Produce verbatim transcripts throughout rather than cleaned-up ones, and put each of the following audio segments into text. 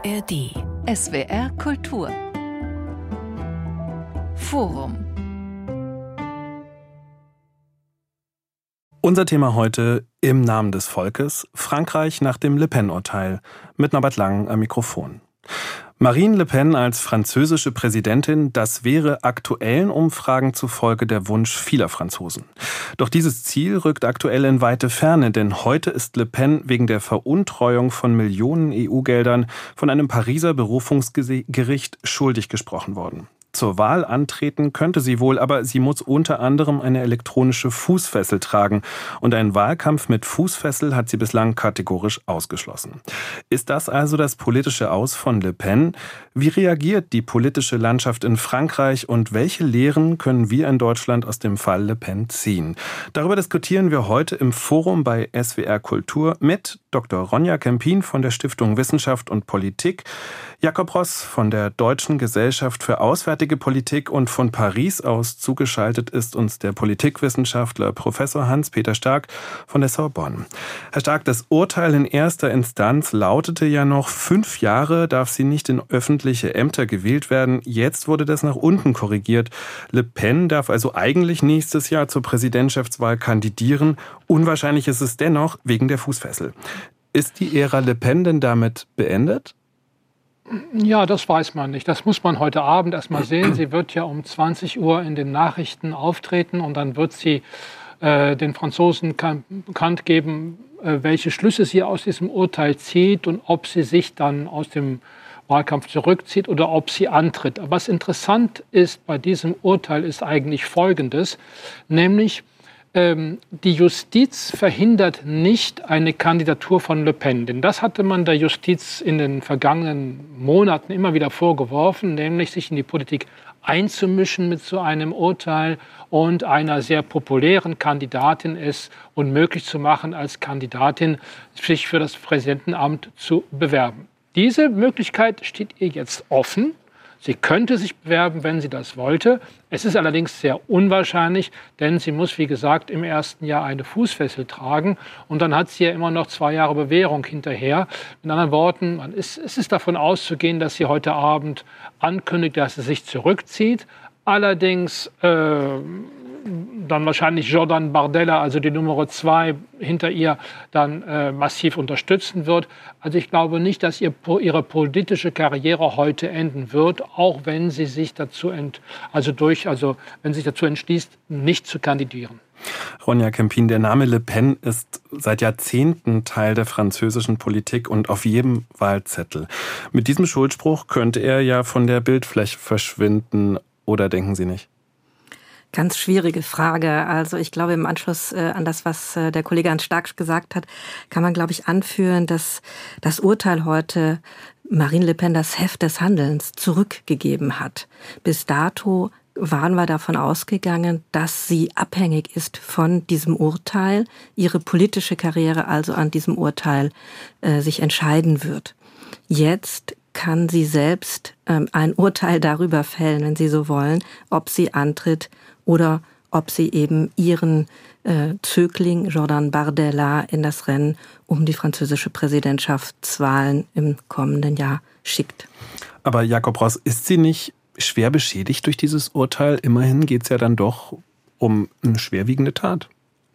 A R D. S W R Kultur. Forum. Unser Thema heute: Im Namen des Volkes, Frankreich nach dem Le Pen-Urteil, mit Norbert Lang am Mikrofon. Marine Le Pen als französische Präsidentin, das wäre aktuellen Umfragen zufolge der Wunsch vieler Franzosen. Doch dieses Ziel rückt aktuell in weite Ferne, denn heute ist Le Pen wegen der Veruntreuung von Millionen E U-Geldern von einem Pariser Berufungsgericht schuldig gesprochen worden. Zur Wahl antreten könnte sie wohl, aber sie muss unter anderem eine elektronische Fußfessel tragen. Und einen Wahlkampf mit Fußfessel hat sie bislang kategorisch ausgeschlossen. Ist das also das politische Aus von Le Pen? Wie reagiert die politische Landschaft in Frankreich und welche Lehren können wir in Deutschland aus dem Fall Le Pen ziehen? Darüber diskutieren wir heute im Forum bei S W R Kultur mit Doktor Ronja Kempin von der Stiftung Wissenschaft und Politik, Jakob Ross von der Deutschen Gesellschaft für Auswärtige Politik und von Paris aus zugeschaltet ist uns der Politikwissenschaftler Professor Hans-Peter Stark von der Sorbonne. Herr Stark, das Urteil in erster Instanz lautete ja noch, fünf Jahre darf sie nicht in öffentliche Ämter gewählt werden. Jetzt wurde das nach unten korrigiert. Le Pen darf also eigentlich nächstes Jahr zur Präsidentschaftswahl kandidieren. Unwahrscheinlich ist es dennoch wegen der Fußfessel. Ist die Ära Le Pen denn damit beendet? Ja, das weiß man nicht. Das muss man heute Abend erst mal sehen. Sie wird ja um zwanzig Uhr in den Nachrichten auftreten und dann wird sie äh, den Franzosen kan- bekannt geben, äh, welche Schlüsse sie aus diesem Urteil zieht und ob sie sich dann aus dem Wahlkampf zurückzieht oder ob sie antritt. Aber was interessant ist bei diesem Urteil ist eigentlich Folgendes, nämlich die Justiz verhindert nicht eine Kandidatur von Le Pen. Denn das hatte man der Justiz in den vergangenen Monaten immer wieder vorgeworfen, nämlich sich in die Politik einzumischen mit so einem Urteil und einer sehr populären Kandidatin es unmöglich zu machen, als Kandidatin sich für das Präsidentenamt zu bewerben. Diese Möglichkeit steht ihr jetzt offen. Sie könnte sich bewerben, wenn sie das wollte. Es ist allerdings sehr unwahrscheinlich, denn sie muss, wie gesagt, im ersten Jahr eine Fußfessel tragen. Und dann hat sie ja immer noch zwei Jahre Bewährung hinterher. Mit anderen Worten, man ist, es ist davon auszugehen, dass sie heute Abend ankündigt, dass sie sich zurückzieht. Allerdings äh, dann wahrscheinlich Jordan Bardella, also die Nummer zwei, hinter ihr dann äh, massiv unterstützen wird. Also ich glaube nicht, dass ihr, ihre politische Karriere heute enden wird, auch wenn sie sich dazu ent, also durch, also wenn sie sich dazu entschließt, nicht zu kandidieren. Ronja Kempin, der Name Le Pen ist seit Jahrzehnten Teil der französischen Politik und auf jedem Wahlzettel. Mit diesem Schuldspruch könnte er ja von der Bildfläche verschwinden, oder denken Sie nicht? Ganz schwierige Frage. Also ich glaube, im Anschluss äh, an das, was äh, der Kollege Hans Stark gesagt hat, kann man, glaube ich, anführen, dass das Urteil heute Marine Le Pen das Heft des Handelns zurückgegeben hat. Bis dato waren wir davon ausgegangen, dass sie abhängig ist von diesem Urteil, ihre politische Karriere also an diesem Urteil äh, sich entscheiden wird. Jetzt kann sie selbst ähm, ein Urteil darüber fällen, wenn Sie so wollen, ob sie antritt oder ob sie eben ihren äh, Zögling Jordan Bardella in das Rennen um die französische Präsidentschaftswahlen im kommenden Jahr schickt. Aber Jakob Ross, ist sie nicht schwer beschädigt durch dieses Urteil? Immerhin geht es ja dann doch um eine schwerwiegende Tat.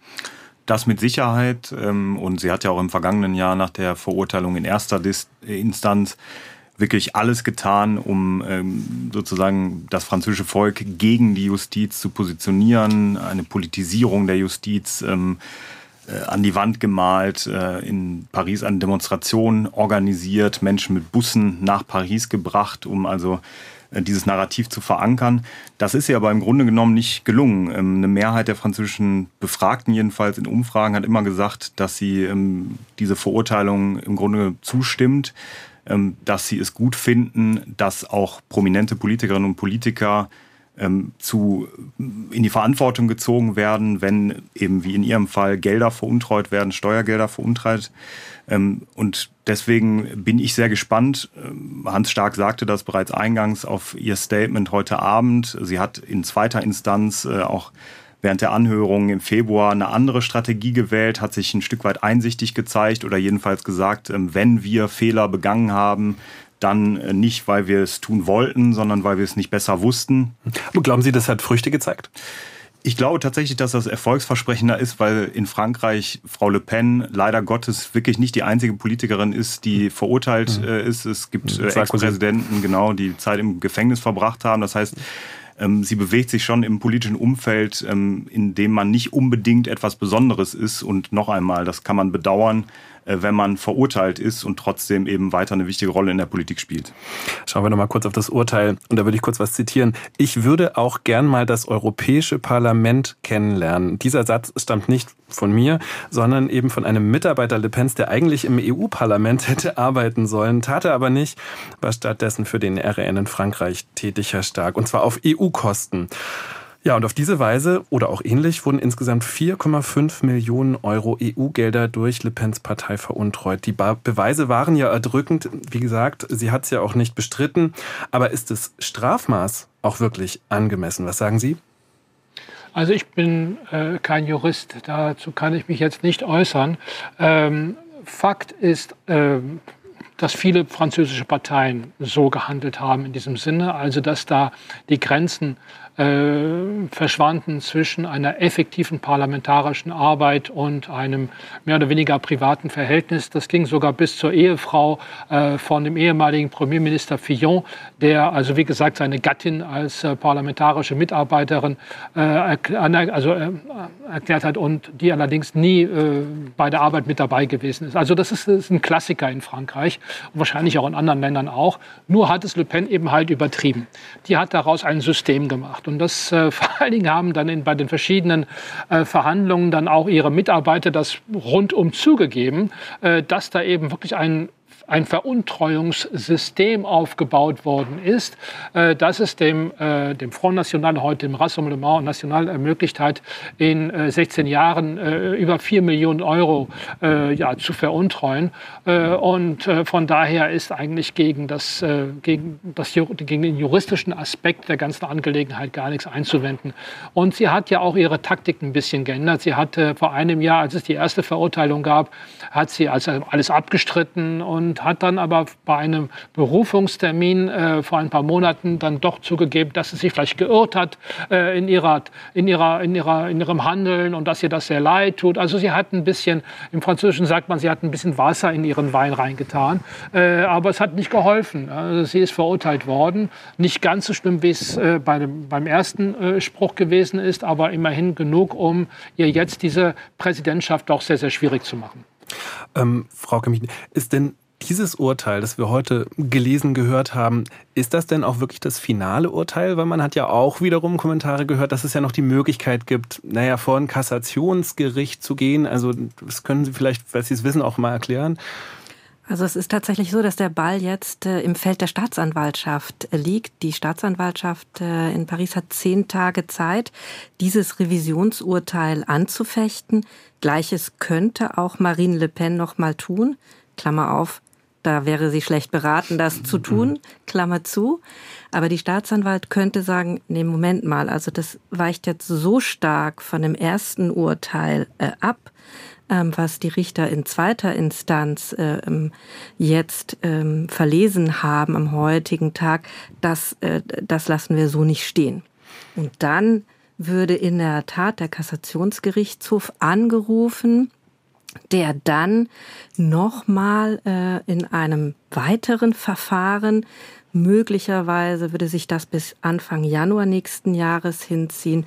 Das mit Sicherheit. Und sie hat ja auch im vergangenen Jahr nach der Verurteilung in erster Instanz wirklich alles getan, um ähm, sozusagen das französische Volk gegen die Justiz zu positionieren, eine Politisierung der Justiz ähm, äh, an die Wand gemalt, äh, in Paris eine Demonstration organisiert, Menschen mit Bussen nach Paris gebracht, um also äh, dieses Narrativ zu verankern. Das ist ihr aber im Grunde genommen nicht gelungen. Ähm, eine Mehrheit der französischen Befragten jedenfalls in Umfragen hat immer gesagt, dass sie ähm, diese Verurteilung im Grunde zustimmt, dass sie es gut finden, dass auch prominente Politikerinnen und Politiker ähm, zu, in die Verantwortung gezogen werden, wenn eben wie in ihrem Fall Gelder veruntreut werden, Steuergelder veruntreut. Ähm, und deswegen bin ich sehr gespannt. Hans Stark sagte das bereits eingangs auf ihr Statement heute Abend. Sie hat in zweiter Instanz äh, auch während der Anhörung im Februar eine andere Strategie gewählt, hat sich ein Stück weit einsichtig gezeigt oder jedenfalls gesagt, wenn wir Fehler begangen haben, dann nicht, weil wir es tun wollten, sondern weil wir es nicht besser wussten. Aber glauben Sie, das hat Früchte gezeigt? Ich glaube tatsächlich, dass das erfolgsversprechender ist, weil in Frankreich Frau Le Pen leider Gottes wirklich nicht die einzige Politikerin ist, die verurteilt mhm. äh, ist. Es gibt äh, Ex-Präsidenten, genau, die Zeit im Gefängnis verbracht haben. Das heißt, ähm, sie bewegt sich schon im politischen Umfeld, ähm, in dem man nicht unbedingt etwas Besonderes ist. Und noch einmal, das kann man bedauern, wenn man verurteilt ist und trotzdem eben weiter eine wichtige Rolle in der Politik spielt. Schauen wir noch mal kurz auf das Urteil und da würde ich kurz was zitieren. Ich würde auch gern mal das Europäische Parlament kennenlernen. Dieser Satz stammt nicht von mir, sondern eben von einem Mitarbeiter Le Pens, der eigentlich im E U-Parlament hätte arbeiten sollen, tat er aber nicht, war stattdessen für den R N in Frankreich tätig, Herr Stark, und zwar auf E U-Kosten. Ja, und auf diese Weise oder auch ähnlich wurden insgesamt vier Komma fünf Millionen Euro E U-Gelder durch Le Pens Partei veruntreut. Die Be- Beweise waren ja erdrückend. Wie gesagt, sie hat es ja auch nicht bestritten. Aber ist das Strafmaß auch wirklich angemessen? Was sagen Sie? Also ich bin äh, kein Jurist, dazu kann ich mich jetzt nicht äußern. Ähm, Fakt ist, äh, dass viele französische Parteien so gehandelt haben in diesem Sinne, also dass da die Grenzen äh, verschwanden zwischen einer effektiven parlamentarischen Arbeit und einem mehr oder weniger privaten Verhältnis. Das ging sogar bis zur Ehefrau äh, von dem ehemaligen Premierminister Fillon, der also wie gesagt seine Gattin als äh, parlamentarische Mitarbeiterin äh, also, äh, erklärt hat und die allerdings nie äh, bei der Arbeit mit dabei gewesen ist. Also das ist, das ist ein Klassiker in Frankreich und wahrscheinlich auch in anderen Ländern auch. Nur hat es Le Pen eben halt übertrieben. Die hat daraus ein System gemacht. Und das äh, vor allen Dingen haben dann in, bei den verschiedenen äh, Verhandlungen dann auch ihre Mitarbeiter das rundum zugegeben, äh, dass da eben wirklich ein ein Veruntreuungssystem aufgebaut worden ist, äh, das es dem, äh, dem Front National, heute dem Rassemblement National, ermöglicht hat, in äh, sechzehn Jahren äh, über vier Millionen Euro äh, ja, zu veruntreuen. Äh, und äh, von daher ist eigentlich gegen, das, äh, gegen, das, gegen den juristischen Aspekt der ganzen Angelegenheit gar nichts einzuwenden. Und sie hat ja auch ihre Taktik ein bisschen geändert. Sie hatte vor einem Jahr, als es die erste Verurteilung gab, hat sie also alles abgestritten und hat dann aber bei einem Berufungstermin äh, vor ein paar Monaten dann doch zugegeben, dass sie sich vielleicht geirrt hat äh, in, ihrer, in, ihrer, in, ihrer, in ihrem Handeln und dass ihr das sehr leid tut. Also sie hat ein bisschen, im Französischen sagt man, sie hat ein bisschen Wasser in ihren Wein reingetan. Äh, aber es hat nicht geholfen. Also sie ist verurteilt worden. Nicht ganz so schlimm, wie es äh, bei dem, beim ersten äh, Spruch gewesen ist, aber immerhin genug, um ihr jetzt diese Präsidentschaft doch sehr, sehr schwierig zu machen. Ähm, Frau Kamichin, ist denn dieses Urteil, das wir heute gelesen, gehört haben, ist das denn auch wirklich das finale Urteil? Weil man hat ja auch wiederum Kommentare gehört, dass es ja noch die Möglichkeit gibt, naja, vor ein Kassationsgericht zu gehen. Also das können Sie vielleicht, falls Sie es wissen, auch mal erklären. Also es ist tatsächlich so, dass der Ball jetzt äh, im Feld der Staatsanwaltschaft äh, liegt. Die Staatsanwaltschaft äh, in Paris hat zehn Tage Zeit, dieses Revisionsurteil anzufechten. Gleiches könnte auch Marine Le Pen noch mal tun. Klammer auf, da wäre sie schlecht beraten, das zu tun, Klammer zu. Aber die Staatsanwalt könnte sagen, nee, Moment mal, also das weicht jetzt so stark von dem ersten Urteil äh, ab, ähm, was die Richter in zweiter Instanz äh, jetzt ähm, verlesen haben am heutigen Tag, das, äh, das lassen wir so nicht stehen. Und dann würde in der Tat der Kassationsgerichtshof angerufen, der dann nochmal äh, in einem weiteren Verfahren, möglicherweise würde sich das bis Anfang Januar nächsten Jahres hinziehen,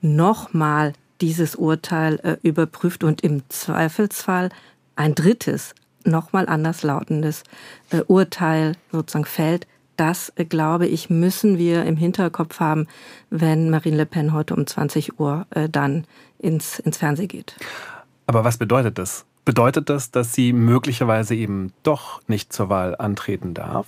nochmal dieses Urteil äh, überprüft und im Zweifelsfall ein drittes, nochmal anders lautendes äh, Urteil sozusagen fällt. Das, äh, glaube ich, müssen wir im Hinterkopf haben, wenn Marine Le Pen heute um zwanzig Uhr äh, dann ins, ins Fernsehen geht. Aber was bedeutet das? Bedeutet das, dass sie möglicherweise eben doch nicht zur Wahl antreten darf?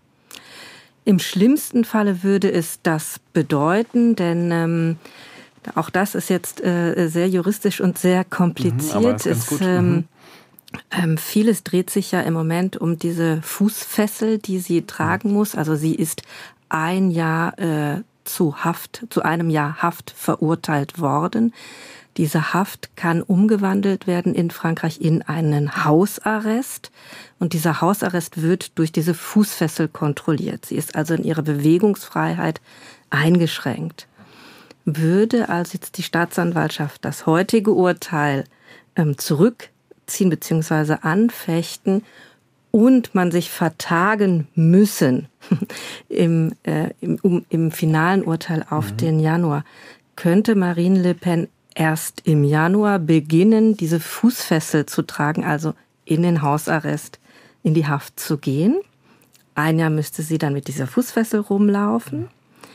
Im schlimmsten Falle würde es das bedeuten, denn ähm, auch das ist jetzt äh, sehr juristisch und sehr kompliziert. Mhm, aber ist ganz gut. Es, ähm, mhm. ähm, vieles dreht sich ja im Moment um diese Fußfessel, die sie tragen mhm. muss. Also sie ist ein Jahr äh, zu Haft, zu einem Jahr Haft verurteilt worden. Diese Haft kann umgewandelt werden in Frankreich in einen Hausarrest. Und dieser Hausarrest wird durch diese Fußfessel kontrolliert. Sie ist also in ihrer Bewegungsfreiheit eingeschränkt. Würde also jetzt die Staatsanwaltschaft das heutige Urteil ähm, zurückziehen bzw. anfechten und man sich vertagen müssen im, äh, im, um, im finalen Urteil auf mhm. den Januar, könnte Marine Le Pen erst im Januar beginnen, diese Fußfessel zu tragen, also in den Hausarrest, in die Haft zu gehen. Ein Jahr müsste sie dann mit dieser Fußfessel rumlaufen.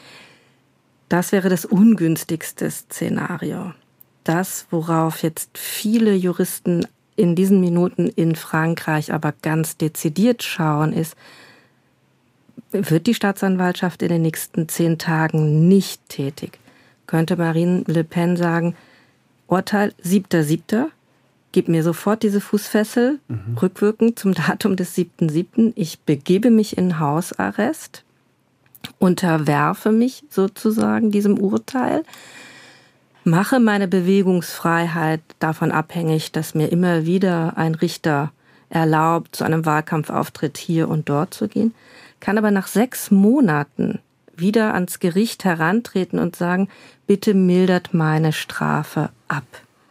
Das wäre das ungünstigste Szenario. Das, worauf jetzt viele Juristen in diesen Minuten in Frankreich aber ganz dezidiert schauen, ist, wird die Staatsanwaltschaft in den nächsten zehn Tagen nicht tätig? Könnte Marine Le Pen sagen, Urteil siebter siebter Gib mir sofort diese Fußfessel, mhm. rückwirkend zum Datum des siebten siebten Ich begebe mich in Hausarrest, unterwerfe mich sozusagen diesem Urteil, mache meine Bewegungsfreiheit davon abhängig, dass mir immer wieder ein Richter erlaubt, zu einem Wahlkampfauftritt hier und dort zu gehen, kann aber nach sechs Monaten wieder ans Gericht herantreten und sagen, bitte mildert meine Strafe ab.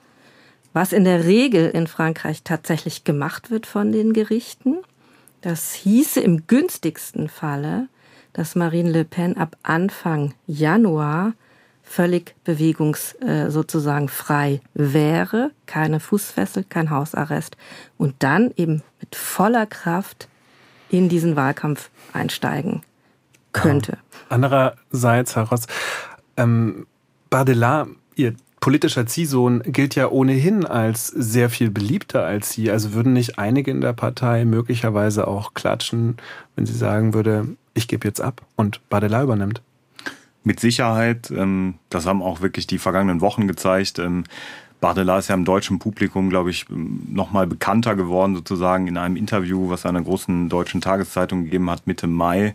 Was in der Regel in Frankreich tatsächlich gemacht wird von den Gerichten, das hieße im günstigsten Falle, dass Marine Le Pen ab Anfang Januar völlig bewegungs äh, sozusagen frei wäre, keine Fußfessel, kein Hausarrest und dann eben mit voller Kraft in diesen Wahlkampf einsteigen könnte. Ja. Andererseits, Herr Ross, ähm, Bardella, ihr politischer Ziehsohn, gilt ja ohnehin als sehr viel beliebter als Sie. Also würden nicht einige in der Partei möglicherweise auch klatschen, wenn sie sagen würde, ich gebe jetzt ab und Bardella übernimmt? Mit Sicherheit. Das haben auch wirklich die vergangenen Wochen gezeigt. Bardella ist ja im deutschen Publikum, glaube ich, noch mal bekannter geworden, sozusagen in einem Interview, was er einer großen deutschen Tageszeitung gegeben hat, Mitte Mai.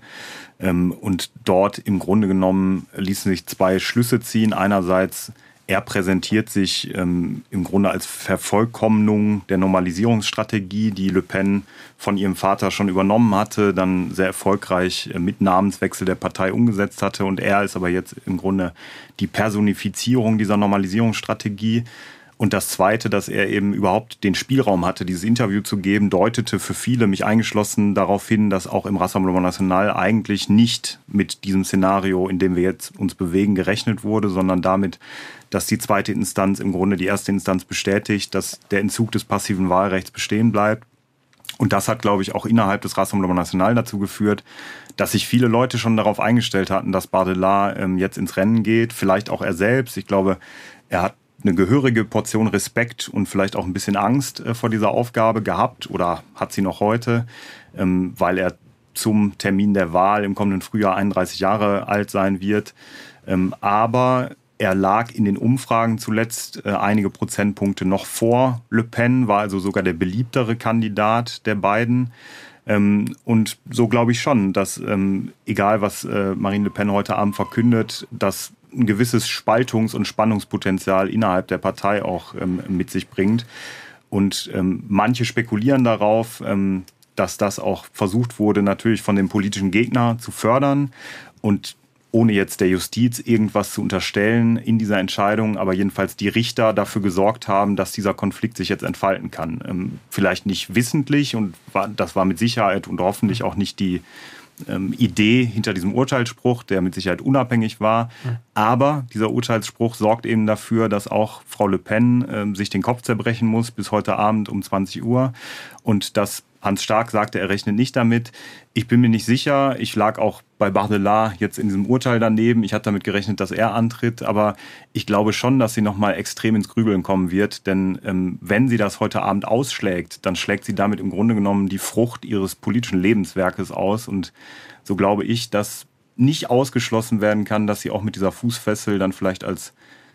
Und dort im Grunde genommen ließen sich zwei Schlüsse ziehen. Einerseits, er präsentiert sich ähm, im Grunde als Vervollkommnung der Normalisierungsstrategie, die Le Pen von ihrem Vater schon übernommen hatte, dann sehr erfolgreich äh, mit Namenswechsel der Partei umgesetzt hatte. Und er ist aber jetzt im Grunde die Personifizierung dieser Normalisierungsstrategie. Und das Zweite, dass er eben überhaupt den Spielraum hatte, dieses Interview zu geben, deutete für viele, mich eingeschlossen, darauf hin, dass auch im Rassemblement National eigentlich nicht mit diesem Szenario, in dem wir jetzt uns bewegen, gerechnet wurde, sondern damit, dass die zweite Instanz im Grunde die erste Instanz bestätigt, dass der Entzug des passiven Wahlrechts bestehen bleibt. Und das hat, glaube ich, auch innerhalb des Rassemblement National dazu geführt, dass sich viele Leute schon darauf eingestellt hatten, dass Bardella ähm, jetzt ins Rennen geht, vielleicht auch er selbst. Ich glaube, er hat eine gehörige Portion Respekt und vielleicht auch ein bisschen Angst äh, vor dieser Aufgabe gehabt oder hat sie noch heute, ähm, weil er zum Termin der Wahl im kommenden Frühjahr einunddreißig Jahre alt sein wird. Ähm, aber er lag in den Umfragen zuletzt äh, einige Prozentpunkte noch vor Le Pen, war also sogar der beliebtere Kandidat der beiden. Ähm, und so glaube ich schon, dass ähm, egal was äh, Marine Le Pen heute Abend verkündet, dass ein gewisses Spaltungs- und Spannungspotenzial innerhalb der Partei auch ähm, mit sich bringt. Und ähm, manche spekulieren darauf, ähm, dass das auch versucht wurde, natürlich von dem politischen Gegner zu fördern und ohne jetzt der Justiz irgendwas zu unterstellen in dieser Entscheidung, aber jedenfalls die Richter dafür gesorgt haben, dass dieser Konflikt sich jetzt entfalten kann. Ähm, vielleicht nicht wissentlich und war, das war mit Sicherheit und hoffentlich auch nicht die ähm, Idee hinter diesem Urteilsspruch, der mit Sicherheit unabhängig war. Mhm. Aber dieser Urteilsspruch sorgt eben dafür, dass auch Frau Le Pen ähm, sich den Kopf zerbrechen muss bis heute Abend um zwanzig Uhr und dass Hans Stark sagte, er rechnet nicht damit. Ich bin mir nicht sicher. Ich lag auch bei Bardella jetzt in diesem Urteil daneben. Ich hatte damit gerechnet, dass er antritt. Aber ich glaube schon, dass sie nochmal extrem ins Grübeln kommen wird. Denn ähm, wenn sie das heute Abend ausschlägt, dann schlägt sie damit im Grunde genommen die Frucht ihres politischen Lebenswerkes aus. Und so glaube ich, dass nicht ausgeschlossen werden kann, dass sie auch mit dieser Fußfessel dann vielleicht als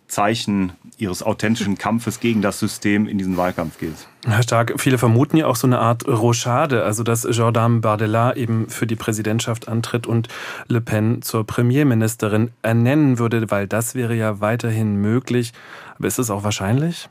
Zeichen ihres authentischen Kampfes gegen das System in diesen Wahlkampf geht. Herr Stark, viele vermuten ja auch so eine Art Rochade, also dass Jordan Bardella eben für die Präsidentschaft antritt und Le Pen zur Premierministerin ernennen würde, weil das wäre ja weiterhin möglich. Aber ist es auch wahrscheinlich?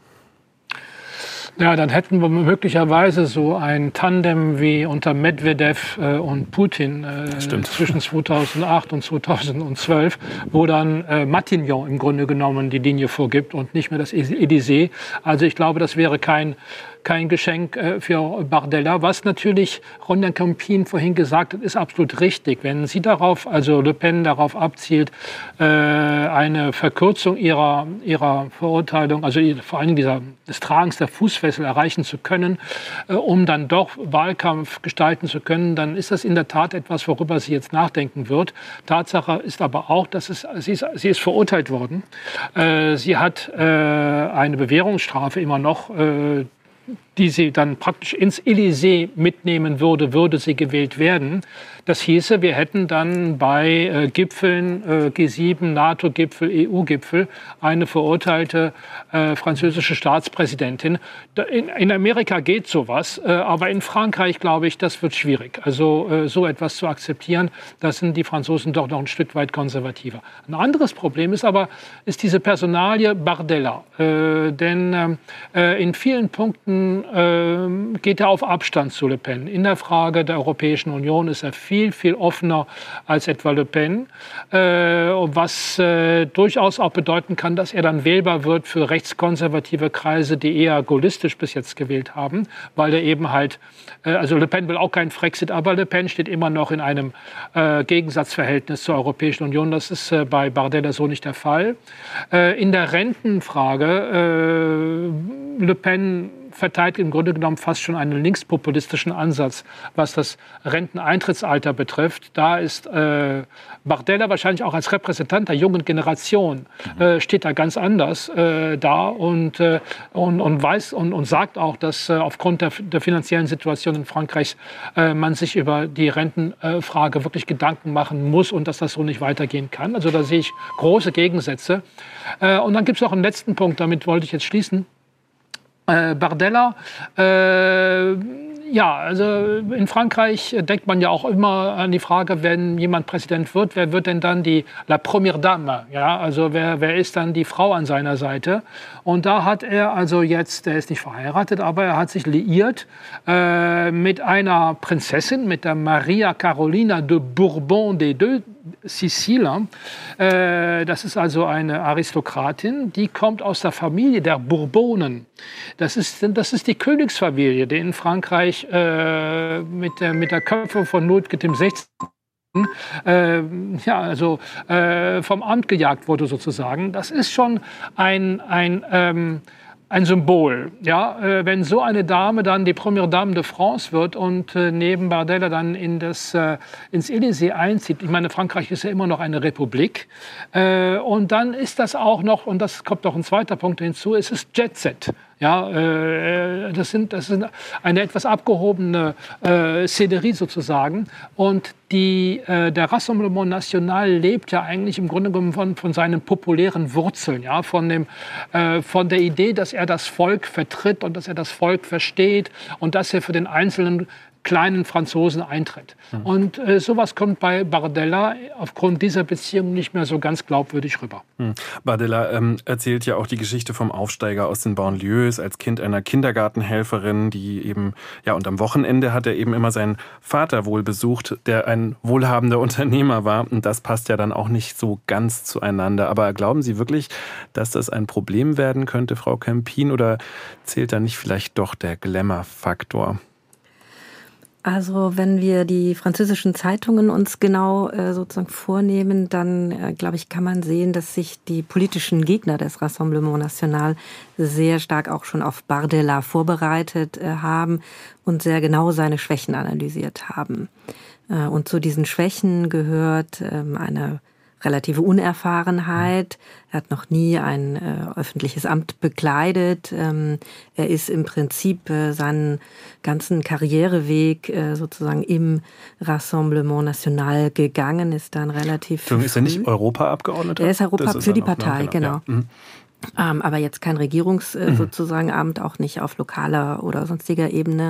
Ja, dann hätten wir möglicherweise so ein Tandem wie unter Medvedev äh, und Putin äh, zwischen zweitausendacht und zweitausendzwölf, wo dann äh, Matignon im Grunde genommen die Linie vorgibt und nicht mehr das Élysée. Also ich glaube, das wäre kein kein Geschenk äh, für Bardella. Was natürlich Ronan Campin vorhin gesagt hat, ist absolut richtig. Wenn sie darauf, also Le Pen darauf abzielt, äh, eine Verkürzung ihrer, ihrer Verurteilung, also vor allem dieser, des Tragens der Fußfessel erreichen zu können, äh, um dann doch Wahlkampf gestalten zu können, dann ist das in der Tat etwas, worüber sie jetzt nachdenken wird. Tatsache ist aber auch, dass es, sie, ist, sie ist verurteilt worden. Äh, sie hat äh, eine Bewährungsstrafe immer noch, äh, die sie dann praktisch ins Élysée mitnehmen würde, würde sie gewählt werden. Das hieße, wir hätten dann bei äh, Gipfeln, äh, G sieben, NATO-Gipfel, E U-Gipfel, eine verurteilte äh, französische Staatspräsidentin. Da, in, in Amerika geht sowas, äh, aber in Frankreich, glaube ich, das wird schwierig. Also äh, so etwas zu akzeptieren, da sind die Franzosen doch noch ein Stück weit konservativer. Ein anderes Problem ist aber, ist diese Personalie Bardella. Äh, denn äh, in vielen Punkten äh, geht er auf Abstand zu Le Pen. In der Frage der Europäischen Union ist er viel viel, viel offener als etwa Le Pen, äh, was äh, durchaus auch bedeuten kann, dass er dann wählbar wird für rechtskonservative Kreise, die eher gaullistisch bis jetzt gewählt haben, weil er eben halt, äh, also Le Pen will auch keinen Frexit, aber Le Pen steht immer noch in einem äh, Gegensatzverhältnis zur Europäischen Union. Das ist äh, bei Bardella so nicht der Fall. Äh, in der Rentenfrage, äh, Le Pen verteidigt im Grunde genommen fast schon einen linkspopulistischen Ansatz, was das Renteneintrittsalter betrifft. Da ist äh, Bardella wahrscheinlich auch als Repräsentant der jungen Generation, äh, steht da ganz anders äh, da und, äh, und, und weiß und, und sagt auch, dass äh, aufgrund der, der finanziellen Situation in Frankreich äh, man sich über die Rentenfrage äh, wirklich Gedanken machen muss und dass das so nicht weitergehen kann. Also da sehe ich große Gegensätze. Äh, und dann gibt es noch einen letzten Punkt, damit wollte ich jetzt schließen. Äh, Bardella, äh, ja, also in Frankreich denkt man ja auch immer an die Frage, wenn jemand Präsident wird, wer wird denn dann die La Première Dame? Ja, also wer, wer ist dann die Frau an seiner Seite? Und da hat er also jetzt, er ist nicht verheiratet, aber er hat sich liiert äh, mit einer Prinzessin, mit der Maria Carolina de Bourbon des Deux Sicilien. Äh, das ist also eine Aristokratin, die kommt aus der Familie der Bourbonen. Das ist, das ist die Königsfamilie, die in Frankreich äh, mit, der, mit der Köpfe von Ludwig der sechzehnten. Äh, ja, also äh, vom Amt gejagt wurde sozusagen. Das ist schon ein, ein, ähm, ein Symbol. Ja? Äh, wenn so eine Dame dann die Première Dame de France wird und äh, neben Bardella dann in das, äh, ins Élysée einzieht. Ich meine, Frankreich ist ja immer noch eine Republik. Äh, und dann ist das auch noch, und das kommt noch ein zweiter Punkt hinzu, es ist Jet Set. Ja, äh, das sind, das sind eine etwas abgehobene äh, Szenerie sozusagen. Und die, äh, der Rassemblement National lebt ja eigentlich im Grunde genommen von, von seinen populären Wurzeln, ja, von, dem, äh, von der Idee, dass er das Volk vertritt und dass er das Volk versteht und dass er für den einzelnen kleinen Franzosen eintritt. Mhm. Und äh, sowas kommt bei Bardella aufgrund dieser Beziehung nicht mehr so ganz glaubwürdig rüber. Mhm. Bardella ähm, erzählt ja auch die Geschichte vom Aufsteiger aus den Banlieues als Kind einer Kindergartenhelferin, die eben, ja, und am Wochenende hat er eben immer seinen Vater wohl besucht, der ein wohlhabender Unternehmer war. Und das passt ja dann auch nicht so ganz zueinander. Aber glauben Sie wirklich, dass das ein Problem werden könnte, Frau Campin, oder zählt da nicht vielleicht doch der Glamour-Faktor? Also wenn wir die französischen Zeitungen uns genau äh, sozusagen vornehmen, dann äh, glaube ich, kann man sehen, dass sich die politischen Gegner des Rassemblement National sehr stark auch schon auf Bardella vorbereitet äh, haben und sehr genau seine Schwächen analysiert haben. Äh, und zu diesen Schwächen gehört äh, eine relative Unerfahrenheit. Er hat noch nie ein äh, öffentliches Amt bekleidet. Ähm, er ist im Prinzip äh, seinen ganzen Karriereweg äh, sozusagen im Rassemblement National gegangen, ist dann relativ früh. Ist er nicht Europaabgeordneter? Er ist Europa für die Partei, noch, genau. genau. Ja. Mhm. ähm, aber jetzt kein Regierungs äh, sozusagen Amt, auch nicht auf lokaler oder sonstiger Ebene.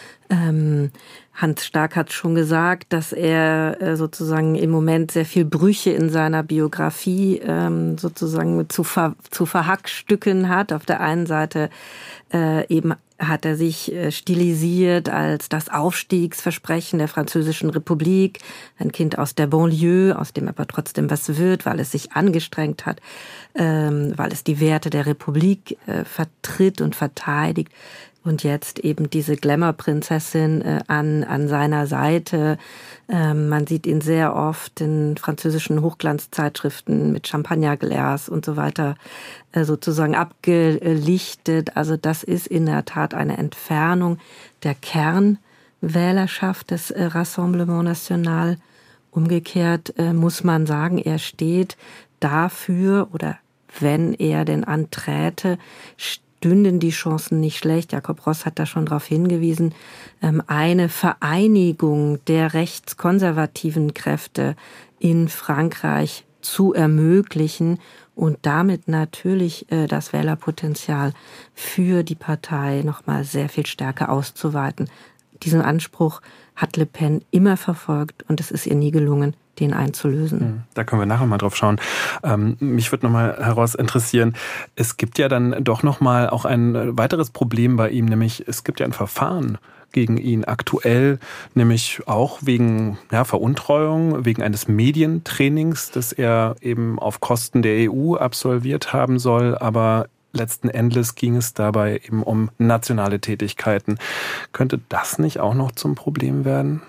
Ähm, Hans Stark hat schon gesagt, dass er äh, sozusagen im Moment sehr viel Brüche in seiner Biografie ähm, sozusagen zu, ver, zu verhackstücken hat. Auf der einen Seite äh, eben hat er sich äh, stilisiert als das Aufstiegsversprechen der Französischen Republik, ein Kind aus der Banlieue, aus dem aber trotzdem was wird, weil es sich angestrengt hat, ähm, weil es die Werte der Republik äh, vertritt und verteidigt. Und jetzt eben diese Glamour-Prinzessin äh, an, an seiner Seite. Ähm, man sieht ihn sehr oft in französischen Hochglanzzeitschriften mit Champagnerglas und so weiter äh, sozusagen abgelichtet. Also das ist in der Tat eine Entfernung der Kernwählerschaft des äh, Rassemblement National. Umgekehrt äh, muss man sagen, er steht dafür, oder wenn er denn anträte, stünden die Chancen nicht schlecht. Jakob Ross hat da schon darauf hingewiesen, eine Vereinigung der rechtskonservativen Kräfte in Frankreich zu ermöglichen und damit natürlich das Wählerpotenzial für die Partei nochmal sehr viel stärker auszuweiten. Diesen Anspruch hat Le Pen immer verfolgt und es ist ihr nie gelungen, den einzulösen. Da können wir nachher mal drauf schauen. Ähm, mich würde nochmal heraus interessieren, es gibt ja dann doch nochmal auch ein weiteres Problem bei ihm, nämlich es gibt ja ein Verfahren gegen ihn aktuell, nämlich auch wegen ja, Veruntreuung, wegen eines Medientrainings, das er eben auf Kosten der E U absolviert haben soll, aber letzten Endes ging es dabei eben um nationale Tätigkeiten. Könnte das nicht auch noch zum Problem werden?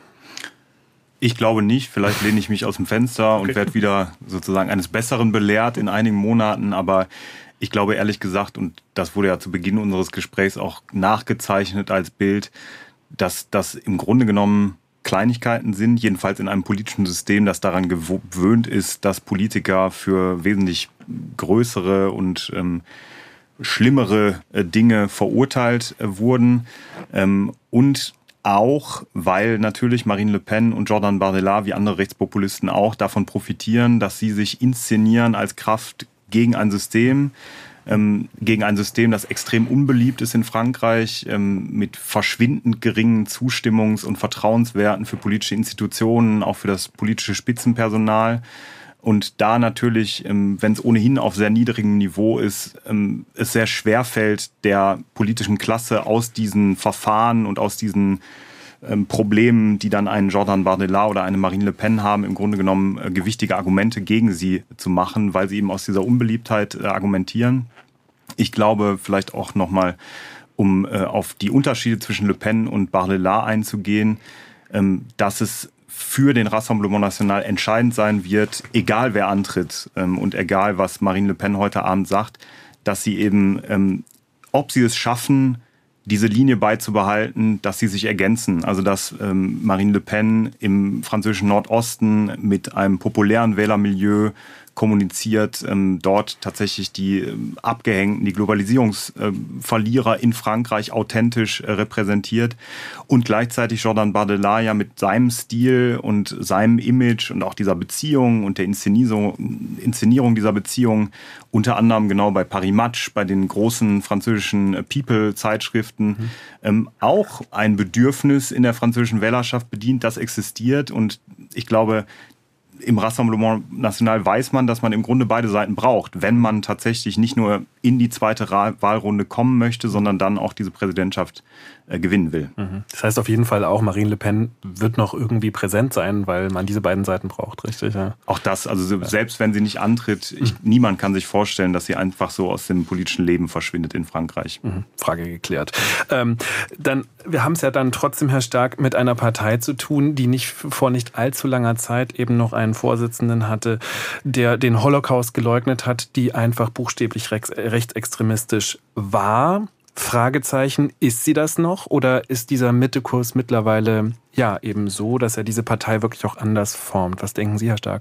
Ich glaube nicht. Vielleicht lehne ich mich aus dem Fenster okay. und werde wieder sozusagen eines Besseren belehrt in einigen Monaten. Aber ich glaube ehrlich gesagt, und das wurde ja zu Beginn unseres Gesprächs auch nachgezeichnet als Bild, dass das im Grunde genommen Kleinigkeiten sind, jedenfalls in einem politischen System, das daran gewöhnt ist, dass Politiker für wesentlich größere und ähm, schlimmere äh, Dinge verurteilt äh, wurden. Ähm, und auch, weil natürlich Marine Le Pen und Jordan Bardella, wie andere Rechtspopulisten auch, davon profitieren, dass sie sich inszenieren als Kraft gegen ein System, ähm, gegen ein System, das extrem unbeliebt ist in Frankreich, ähm, mit verschwindend geringen Zustimmungs- und Vertrauenswerten für politische Institutionen, auch für das politische Spitzenpersonal. Und da natürlich, wenn es ohnehin auf sehr niedrigem Niveau ist, es sehr schwer fällt, der politischen Klasse aus diesen Verfahren und aus diesen Problemen, die dann einen Jordan Bardella oder eine Marine Le Pen haben, im Grunde genommen gewichtige Argumente gegen sie zu machen, weil sie eben aus dieser Unbeliebtheit argumentieren. Ich glaube, vielleicht auch nochmal, um auf die Unterschiede zwischen Le Pen und Bardella einzugehen, dass es für den Rassemblement National entscheidend sein wird, egal wer antritt ähm, und egal was Marine Le Pen heute Abend sagt, dass sie eben, ähm, ob sie es schaffen, diese Linie beizubehalten, dass sie sich ergänzen. Also dass ähm, Marine Le Pen im französischen Nordosten mit einem populären Wählermilieu kommuniziert, ähm, dort tatsächlich die ähm, Abgehängten, die Globalisierungsverlierer in Frankreich authentisch äh, repräsentiert und gleichzeitig Jordan Bardella ja mit seinem Stil und seinem Image und auch dieser Beziehung und der Inszenierung, Inszenierung dieser Beziehung, unter anderem genau bei Paris Match, bei den großen französischen People-Zeitschriften, mhm. ähm, auch ein Bedürfnis in der französischen Wählerschaft bedient, das existiert. Und ich glaube, im Rassemblement National weiß man, dass man im Grunde beide Seiten braucht, wenn man tatsächlich nicht nur in die zweite Wahlrunde kommen möchte, sondern dann auch diese Präsidentschaft äh, gewinnen will. Das heißt auf jeden Fall auch, Marine Le Pen wird noch irgendwie präsent sein, weil man diese beiden Seiten braucht, richtig? Ja. Auch das, also ja. selbst wenn sie nicht antritt, ich, mhm. niemand kann sich vorstellen, dass sie einfach so aus dem politischen Leben verschwindet in Frankreich. Mhm. Frage geklärt. Ähm, dann, wir haben es ja dann trotzdem, Herr Stark, mit einer Partei zu tun, die nicht vor nicht allzu langer Zeit eben noch einen Vorsitzenden hatte, der den Holocaust geleugnet hat, die einfach buchstäblich rechtsextremistisch war. Fragezeichen, ist sie das noch oder ist dieser Mittekurs mittlerweile ja eben so, dass er diese Partei wirklich auch anders formt? Was denken Sie, Herr Stark?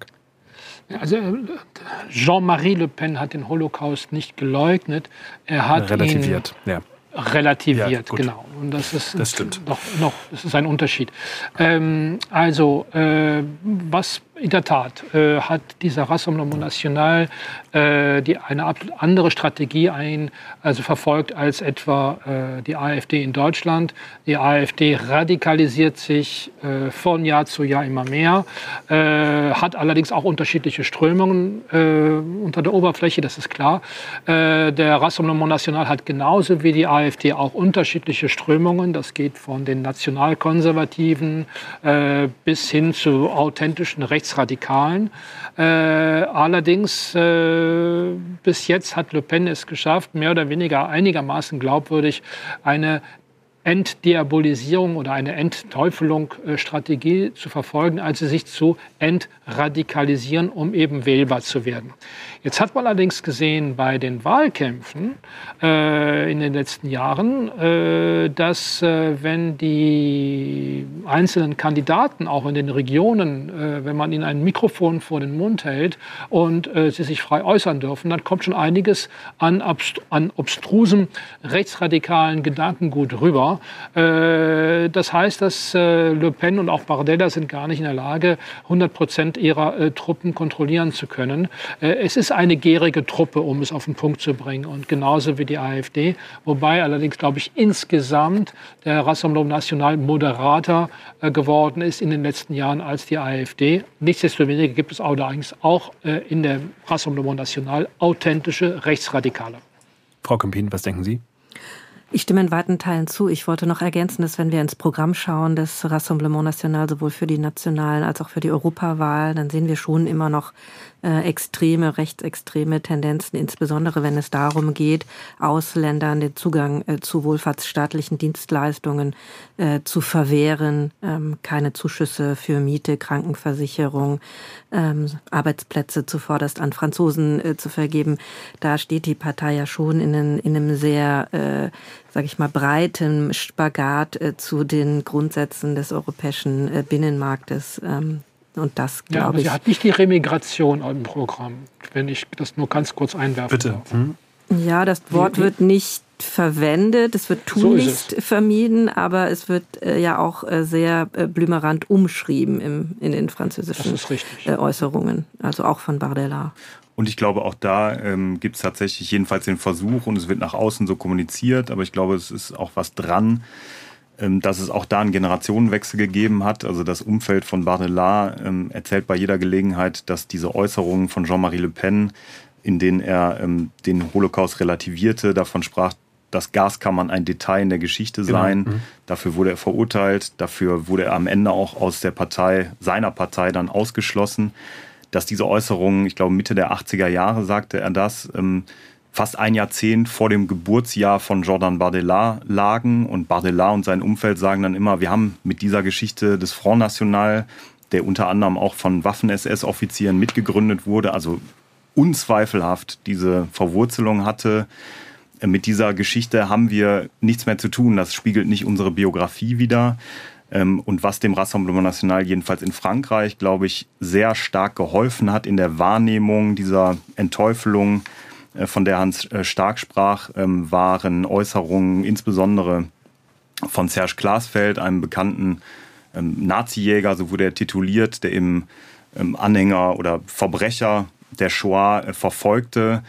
Also Jean-Marie Le Pen hat den Holocaust nicht geleugnet. Er hat relativiert, ihn ja. Relativiert, ja, genau. Und das ist das stimmt. Noch, noch, das ist ein Unterschied. Ähm, also, äh, was in der Tat äh, hat dieser Rassemblement National äh, die eine andere Strategie ein, also verfolgt als etwa äh, die AfD in Deutschland. Die AfD radikalisiert sich äh, von Jahr zu Jahr immer mehr, äh, hat allerdings auch unterschiedliche Strömungen äh, unter der Oberfläche, das ist klar. Äh, der Rassemblement National hat genauso wie die AfD auch unterschiedliche Strömungen. Das geht von den Nationalkonservativen äh, bis hin zu authentischen Rechtsradikalen. Äh, allerdings, äh, bis jetzt hat Le Pen es geschafft, mehr oder weniger einigermaßen glaubwürdig eine Entdiabolisierung oder eine Entteufelung-Strategie äh, zu verfolgen, also sich zu entradikalisieren, um eben wählbar zu werden. Jetzt hat man allerdings gesehen bei den Wahlkämpfen äh, in den letzten Jahren, äh, dass äh, wenn die einzelnen Kandidaten auch in den Regionen, äh, wenn man ihnen ein Mikrofon vor den Mund hält und äh, sie sich frei äußern dürfen, dann kommt schon einiges an, abst- an obstrusem rechtsradikalen Gedankengut rüber. Äh, das heißt, dass äh, Le Pen und auch Bardella sind gar nicht in der Lage, hundert Prozent ihrer äh, Truppen kontrollieren zu können. Äh, es ist eine gärige Truppe, um es auf den Punkt zu bringen, und genauso wie die AfD. Wobei allerdings, glaube ich, insgesamt der Rassemblement National moderater äh, geworden ist in den letzten Jahren als die AfD. Nichtsdestoweniger gibt es allerdings auch äh, in der Rassemblement National authentische Rechtsradikale. Frau Kempin, was denken Sie? Ich stimme in weiten Teilen zu. Ich wollte noch ergänzen, dass wenn wir ins Programm schauen des Rassemblement National, sowohl für die nationalen als auch für die Europawahl, dann sehen wir schon immer noch äh, extreme, rechtsextreme Tendenzen, insbesondere wenn es darum geht, Ausländern den Zugang äh, zu wohlfahrtsstaatlichen Dienstleistungen äh, zu verwehren, ähm, keine Zuschüsse für Miete, Krankenversicherung, ähm, Arbeitsplätze zuvorderst an Franzosen äh, zu vergeben. Da steht die Partei ja schon in, einen, in einem sehr äh, sage ich mal, breitem Spagat äh, zu den Grundsätzen des europäischen äh, Binnenmarktes. Ähm, und das, glaube ja, aber ich... Sie hat nicht die Remigration im Programm, wenn ich das nur ganz kurz einwerfen Bitte. darf. Hm? Ja, das Wort wird nicht verwendet, es wird tunlichst so vermieden, aber es wird äh, ja auch äh, sehr äh, blümerant umschrieben im, in den französischen äh, Äußerungen, also auch von Bardella. Und ich glaube, auch da ähm, gibt es tatsächlich jedenfalls den Versuch, und es wird nach außen so kommuniziert, aber ich glaube, es ist auch was dran, ähm, dass es auch da einen Generationenwechsel gegeben hat. Also das Umfeld von Bardella ähm, erzählt bei jeder Gelegenheit, dass diese Äußerungen von Jean-Marie Le Pen, in denen er ähm, den Holocaust relativierte, davon sprach, dass Gaskammern ein Detail in der Geschichte seien. Genau. Mhm. Dafür wurde er verurteilt, dafür wurde er am Ende auch aus der Partei, seiner Partei dann ausgeschlossen. Dass diese Äußerungen, ich glaube Mitte der achtziger Jahre sagte er das, ähm, fast ein Jahrzehnt vor dem Geburtsjahr von Jordan Bardella lagen. Und Bardella und sein Umfeld sagen dann immer, wir haben mit dieser Geschichte des Front National, der unter anderem auch von Waffen-S S-Offizieren mitgegründet wurde, also unzweifelhaft diese Verwurzelung hatte, mit dieser Geschichte haben wir nichts mehr zu tun. Das spiegelt nicht unsere Biografie wider. Und was dem Rassemblement National jedenfalls in Frankreich, glaube ich, sehr stark geholfen hat in der Wahrnehmung dieser Entteufelung, von der Hans Stark sprach, waren Äußerungen insbesondere von Serge Glasfeld, einem bekannten Nazi-Jäger, so wurde er tituliert, der eben Anhänger oder Verbrecher der Shoah verfolgte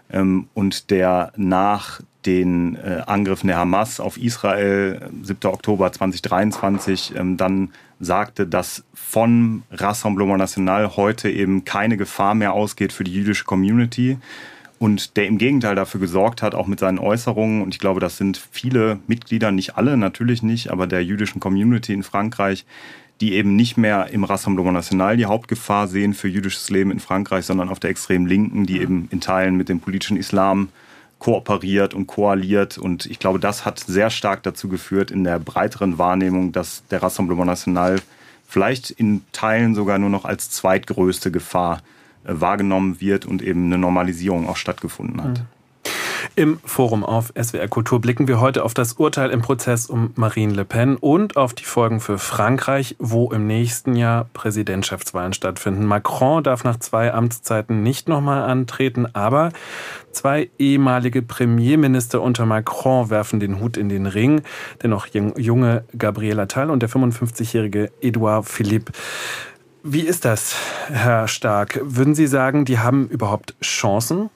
und der nach den äh, Angriffen der Hamas auf Israel, siebter Oktober zweitausenddreiundzwanzig, ähm, dann sagte, dass von Rassemblement National heute eben keine Gefahr mehr ausgeht für die jüdische Community und der im Gegenteil dafür gesorgt hat, auch mit seinen Äußerungen, und ich glaube, das sind viele Mitglieder, nicht alle, natürlich nicht, aber der jüdischen Community in Frankreich, die eben nicht mehr im Rassemblement National die Hauptgefahr sehen für jüdisches Leben in Frankreich, sondern auf der extremen Linken, die eben in Teilen mit dem politischen Islam kooperiert und koaliert. Und ich glaube, das hat sehr stark dazu geführt in der breiteren Wahrnehmung, dass der Rassemblement National vielleicht in Teilen sogar nur noch als zweitgrößte Gefahr äh, wahrgenommen wird und eben eine Normalisierung auch stattgefunden hat. Mhm. Im Forum auf S W R Kultur blicken wir heute auf das Urteil im Prozess um Marine Le Pen und auf die Folgen für Frankreich, wo im nächsten Jahr Präsidentschaftswahlen stattfinden. Macron darf nach zwei Amtszeiten nicht nochmal antreten, aber zwei ehemalige Premierminister unter Macron werfen den Hut in den Ring. Der noch junge Gabriel Attal und der fünfundfünfzigjährige Edouard Philippe. Wie ist das, Herr Stark? Würden Sie sagen, die haben überhaupt Chancen?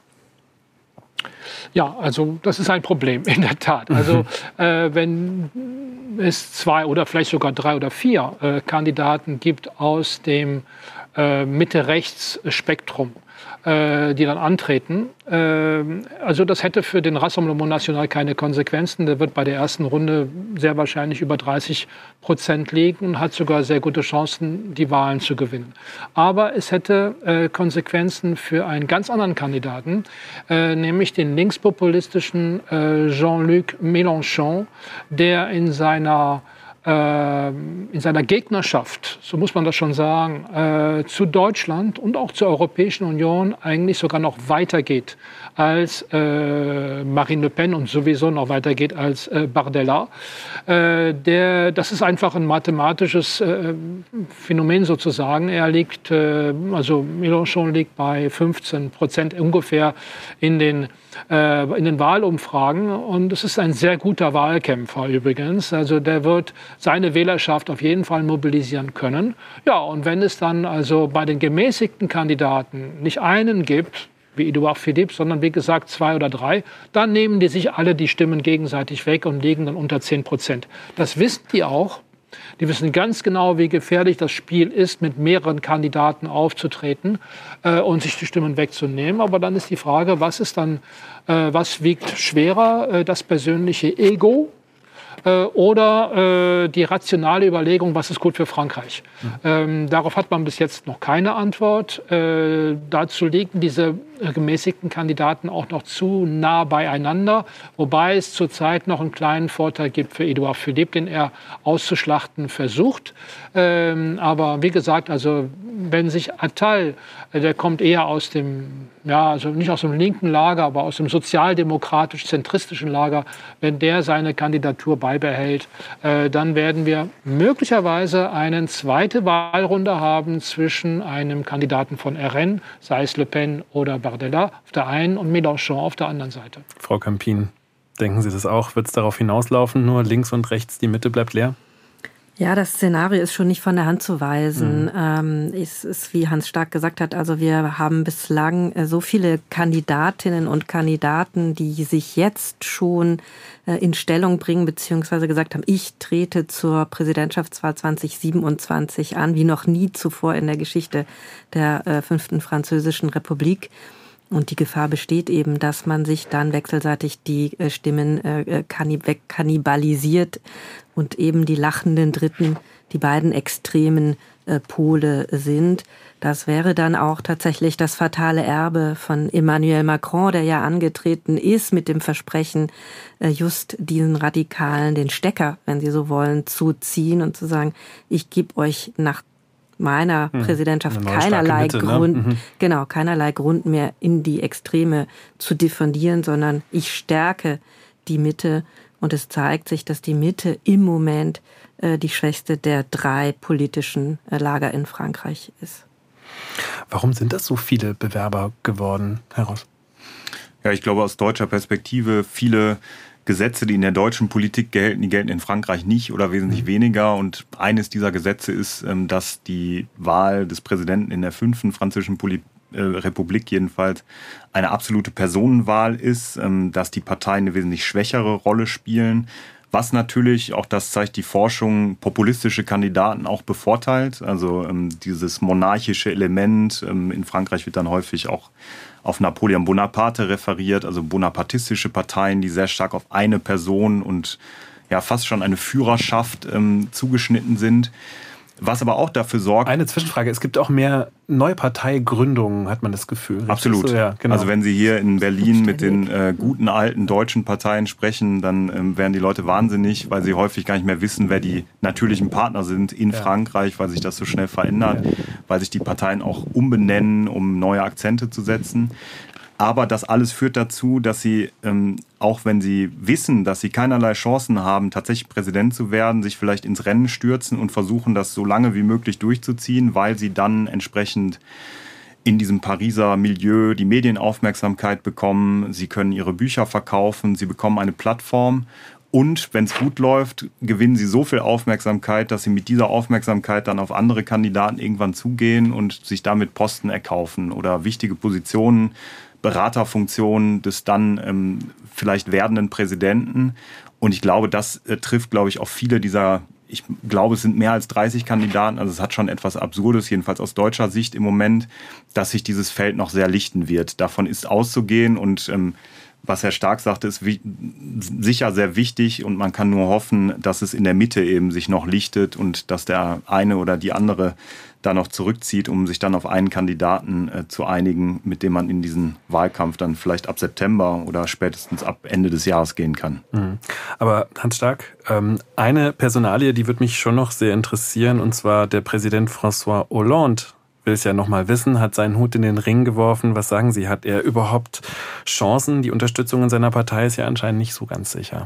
Ja, also das ist ein Problem, in der Tat. Also äh, wenn es zwei oder vielleicht sogar drei oder vier äh, Kandidaten gibt aus dem äh, Mitte-Rechts-Spektrum, äh, die dann antreten, äh, also das hätte für den Rassemblement National keine Konsequenzen. Der wird bei der ersten Runde sehr wahrscheinlich über dreißig Prozent liegen und hat sogar sehr gute Chancen, die Wahlen zu gewinnen. Aber es hätte äh, Konsequenzen für einen ganz anderen Kandidaten, äh, nämlich den linkspopulistischen äh, Jean-Luc Mélenchon, der in seiner in seiner Gegnerschaft, so muss man das schon sagen, äh, zu Deutschland und auch zur Europäischen Union eigentlich sogar noch weitergeht als äh, Marine Le Pen und sowieso noch weitergeht als äh, Bardella. Äh, der, das ist einfach ein mathematisches äh, Phänomen sozusagen. Er liegt, äh, also Mélenchon liegt bei fünfzehn Prozent ungefähr in den in den Wahlumfragen. Und es ist ein sehr guter Wahlkämpfer übrigens. Also der wird seine Wählerschaft auf jeden Fall mobilisieren können. Ja, und wenn es dann also bei den gemäßigten Kandidaten nicht einen gibt, wie Edouard Philippe, sondern wie gesagt zwei oder drei, dann nehmen die sich alle die Stimmen gegenseitig weg und liegen dann unter zehn Prozent. Das wissen die auch. Die wissen ganz genau, wie gefährlich das Spiel ist, mit mehreren Kandidaten aufzutreten äh, und sich die Stimmen wegzunehmen. Aber dann ist die Frage, was ist dann, äh, was wiegt schwerer, äh, das persönliche Ego äh, oder äh, die rationale Überlegung, was ist gut für Frankreich? Mhm. Ähm, darauf hat man bis jetzt noch keine Antwort. Äh, dazu liegen diese gemäßigten Kandidaten auch noch zu nah beieinander, wobei es zurzeit noch einen kleinen Vorteil gibt für Edouard Philippe, den er auszuschlachten versucht. Ähm, aber wie gesagt, also wenn sich Attal, der kommt eher aus dem, ja, also nicht aus dem linken Lager, aber aus dem sozialdemokratisch-zentristischen Lager, wenn der seine Kandidatur beibehält, äh, dann werden wir möglicherweise eine zweite Wahlrunde haben zwischen einem Kandidaten von R N, sei es Le Pen oder Bardella auf der einen und Mélenchon auf der anderen Seite. Frau Campin, denken Sie das auch? Wird es darauf hinauslaufen, nur links und rechts die Mitte bleibt leer? Ja, das Szenario ist schon nicht von der Hand zu weisen. Mhm. Ähm, es ist, wie Hans Stark gesagt hat, also wir haben bislang so viele Kandidatinnen und Kandidaten, die sich jetzt schon äh, in Stellung bringen, beziehungsweise gesagt haben, ich trete zur Präsidentschaftswahl zwanzig siebenundzwanzig an, wie noch nie zuvor in der Geschichte der äh, fünften Französischen Republik. Und die Gefahr besteht eben, dass man sich dann wechselseitig die äh, Stimmen äh, wegkannibalisiert und eben die lachenden Dritten, die beiden extremen äh, Pole sind. Das wäre dann auch tatsächlich das fatale Erbe von Emmanuel Macron, der ja angetreten ist mit dem Versprechen, äh, just diesen Radikalen den Stecker, wenn sie so wollen, zu ziehen und zu sagen, ich gebe euch nach meiner hm. Präsidentschaft keinerlei Mitte, Grund, ne? mhm. genau, keinerlei Grund mehr in die Extreme zu diffundieren, sondern ich stärke die Mitte und es zeigt sich, dass die Mitte im Moment äh, die schwächste der drei politischen äh, Lager in Frankreich ist. Warum sind das so viele Bewerber geworden, Herr Ross? Ja, ich glaube aus deutscher Perspektive viele Gesetze, die in der deutschen Politik gelten, die gelten in Frankreich nicht oder wesentlich weniger. Und eines dieser Gesetze ist, dass die Wahl des Präsidenten in der fünften französischen Poli- äh, Republik jedenfalls eine absolute Personenwahl ist, dass die Parteien eine wesentlich schwächere Rolle spielen. Was natürlich, auch das zeigt die Forschung, populistische Kandidaten auch bevorteilt. Also ähm, dieses monarchische Element, ähm, in Frankreich wird dann häufig auch auf Napoleon Bonaparte referiert, also bonapartistische Parteien, die sehr stark auf eine Person und ja fast schon eine Führerschaft ähm, zugeschnitten sind. Was aber auch dafür sorgt... Eine Zwischenfrage, es gibt auch mehr Neuparteigründungen, hat man das Gefühl. Absolut. So, ja, genau. Also wenn Sie hier in Berlin mit den äh, guten alten deutschen Parteien sprechen, dann ähm, werden die Leute wahnsinnig, weil sie häufig gar nicht mehr wissen, wer die natürlichen Partner sind in ja. Frankreich, weil sich das so schnell verändert, ja. weil sich die Parteien auch umbenennen, um neue Akzente zu setzen. Aber das alles führt dazu, dass sie, ähm, auch wenn sie wissen, dass sie keinerlei Chancen haben, tatsächlich Präsident zu werden, sich vielleicht ins Rennen stürzen und versuchen, das so lange wie möglich durchzuziehen, weil sie dann entsprechend in diesem Pariser Milieu die Medienaufmerksamkeit bekommen. Sie können ihre Bücher verkaufen, sie bekommen eine Plattform. Und wenn es gut läuft, gewinnen sie so viel Aufmerksamkeit, dass sie mit dieser Aufmerksamkeit dann auf andere Kandidaten irgendwann zugehen und sich damit Posten erkaufen oder wichtige Positionen, Beraterfunktionen des dann ähm, vielleicht werdenden Präsidenten. Und ich glaube, das äh, trifft, glaube ich, auch viele dieser, ich glaube, es sind mehr als dreißig Kandidaten, also es hat schon etwas Absurdes, jedenfalls aus deutscher Sicht im Moment, dass sich dieses Feld noch sehr lichten wird. Davon ist auszugehen und ähm, was Herr Stark sagte, ist wie, sicher sehr wichtig und man kann nur hoffen, dass es in der Mitte eben sich noch lichtet und dass der eine oder die andere da noch zurückzieht, um sich dann auf einen Kandidaten äh, zu einigen, mit dem man in diesen Wahlkampf dann vielleicht ab September oder spätestens ab Ende des Jahres gehen kann. Mhm. Aber Hans Stark, ähm, eine Personalie, die würde mich schon noch sehr interessieren, und zwar der Präsident François Hollande. Will es ja noch mal wissen, hat seinen Hut in den Ring geworfen. Was sagen Sie, hat er überhaupt Chancen? Die Unterstützung in seiner Partei ist ja anscheinend nicht so ganz sicher.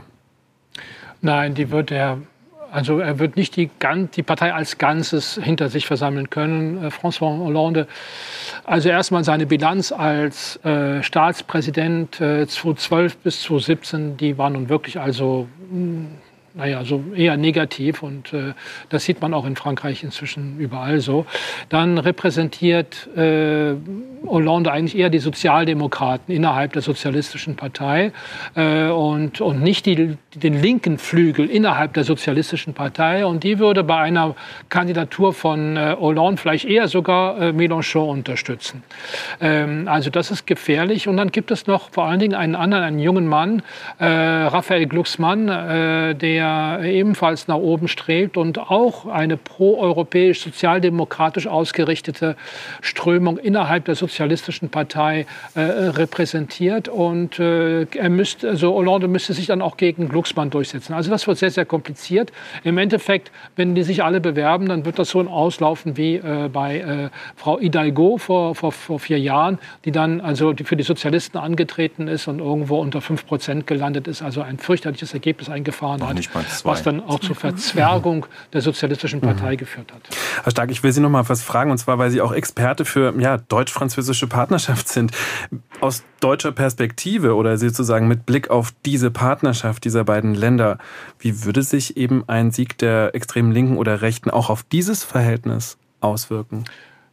Nein, die wird er, also er wird nicht die, die Partei als Ganzes hinter sich versammeln können. François Hollande, also erstmal seine Bilanz als äh, Staatspräsident äh, zweitausendzwölf bis zweitausendsiebzehn, die war nun wirklich also mh, naja, so eher negativ, und äh, das sieht man auch in Frankreich inzwischen überall so. Dann repräsentiert äh, Hollande eigentlich eher die Sozialdemokraten innerhalb der Sozialistischen Partei äh, und, und nicht die, den linken Flügel innerhalb der Sozialistischen Partei. Und die würde bei einer Kandidatur von äh, Hollande vielleicht eher sogar äh, Mélenchon unterstützen. Ähm, also das ist gefährlich. Und dann gibt es noch vor allen Dingen einen anderen, einen jungen Mann, äh, Raphael Glucksmann, äh, der ebenfalls nach oben strebt und auch eine pro-europäisch sozialdemokratisch ausgerichtete Strömung innerhalb der Sozialistischen Partei äh, repräsentiert. Und äh, er müsste, also Hollande müsste sich dann auch gegen Glucksmann durchsetzen. Also das wird sehr, sehr kompliziert. Im Endeffekt, wenn die sich alle bewerben, dann wird das so auslaufen wie äh, bei äh, Frau Hidalgo vor, vor, vor vier Jahren, die dann also die für die Sozialisten angetreten ist und irgendwo unter fünf Prozent gelandet ist, also ein fürchterliches Ergebnis eingefahren hat. Was dann auch zur Verzwergung der Sozialistischen Partei mhm. geführt hat. Herr Stark, ich will Sie noch mal was fragen, und zwar, weil Sie auch Experte für ja, deutsch-französische Partnerschaft sind. Aus deutscher Perspektive oder sozusagen mit Blick auf diese Partnerschaft dieser beiden Länder, wie würde sich eben ein Sieg der extremen Linken oder Rechten auch auf dieses Verhältnis auswirken?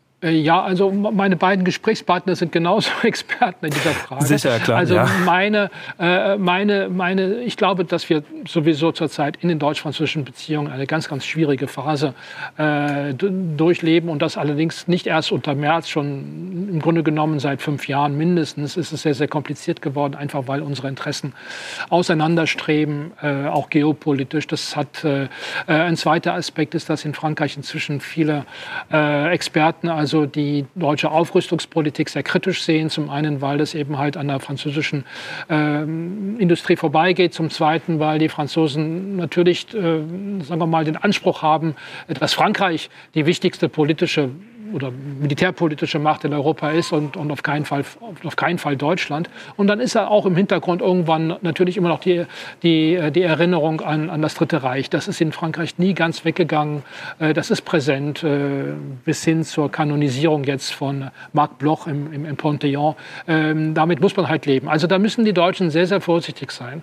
Ja, also meine beiden Gesprächspartner sind genauso Experten in dieser Frage. Sicher, klar. Also ja. meine, äh, meine, meine, ich glaube, dass wir sowieso zurzeit in den deutsch-französischen Beziehungen eine ganz, ganz schwierige Phase äh, durchleben, und das allerdings nicht erst unter Merz, schon im Grunde genommen seit fünf Jahren mindestens ist es sehr, sehr kompliziert geworden, einfach weil unsere Interessen auseinanderstreben, äh, auch geopolitisch. Das hat äh, ein zweiter Aspekt ist, dass in Frankreich inzwischen viele äh, Experten, also Also die deutsche Aufrüstungspolitik sehr kritisch sehen. Zum einen, weil das eben halt an der französischen äh, Industrie vorbeigeht. Zum zweiten, weil die Franzosen natürlich, äh, sagen wir mal, den Anspruch haben, dass Frankreich die wichtigste politische oder militärpolitische Macht in Europa ist und, und auf keinen Fall, auf keinen Fall Deutschland. Und dann ist er auch im Hintergrund irgendwann natürlich immer noch die, die, die Erinnerung an, an das Dritte Reich. Das ist in Frankreich nie ganz weggegangen. Das ist präsent bis hin zur Kanonisierung jetzt von Marc Bloch im, im, im Panthéon. Damit muss man halt leben. Also da müssen die Deutschen sehr, sehr vorsichtig sein.